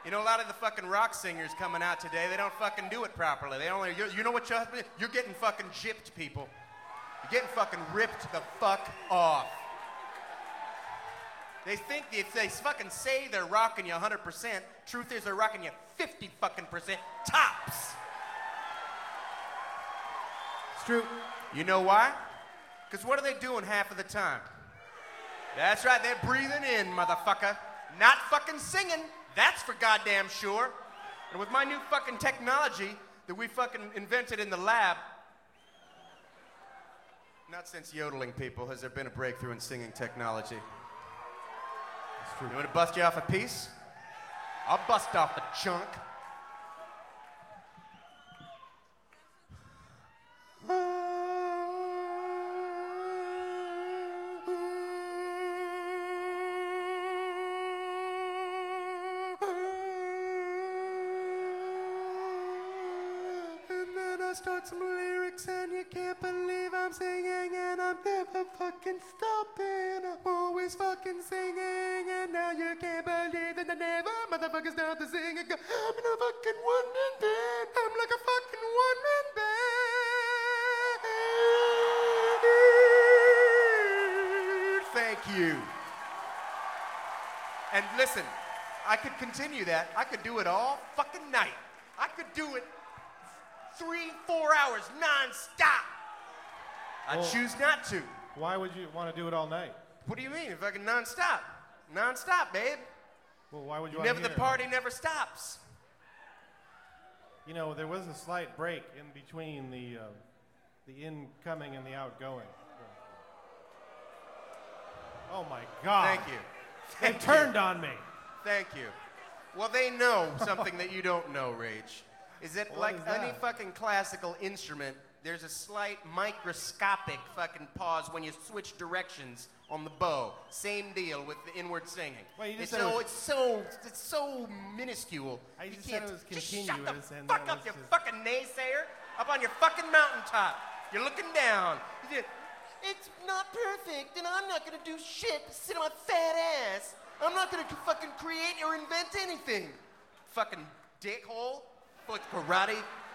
You know, a lot of the fucking rock singers coming out today, they don't fucking do it properly. They only, you know what you're getting fucking gypped, people. You're getting fucking ripped the fuck off. They think if they fucking say they're rocking you 100%, truth is they're rocking you 50 fucking percent tops. It's true. You know why? Because what are they doing half of the time? That's right, they're breathing in, motherfucker. Not fucking singing. That's for goddamn sure. And with my new fucking technology that we fucking invented in the lab, not since yodeling, people, has there been a breakthrough in singing technology. It's true. You want to bust you off a piece? I'll bust off a chunk. Start some lyrics and you can't believe I'm singing and I'm never fucking stopping. I'm always fucking singing and now you can't believe that I never motherfucking stop to sing. I'm in a fucking one-man band. I'm like a fucking one-man band. Thank you. And listen, I could continue that. I could do it all fucking night. I could do it 3-4 hours non-stop. I choose not to. Why would you want to do it all night? What do you mean? Fucking non-stop. Non-stop, babe. Well, why would you Never want to the party never stops. You know, there was a slight break in between the incoming and the outgoing. Oh my God. Thank you. They turned on me. Thank you. Well, they know something that you don't know, Rage. Is that What like is that? any fucking classical instrument, there's a slight microscopic fucking pause when you switch directions on the bow. Same deal with the inward singing. Well, you just it's, said it so, was- it's so minuscule. I You just can't said it was just continuous, shut the and fuck that up, was you just- fucking naysayer. Up on your fucking mountaintop. You're looking down. You did, it's not perfect, and I'm not gonna do shit but sit on my fat ass. I'm not gonna fucking create or invent anything. Fucking dickhole. With karate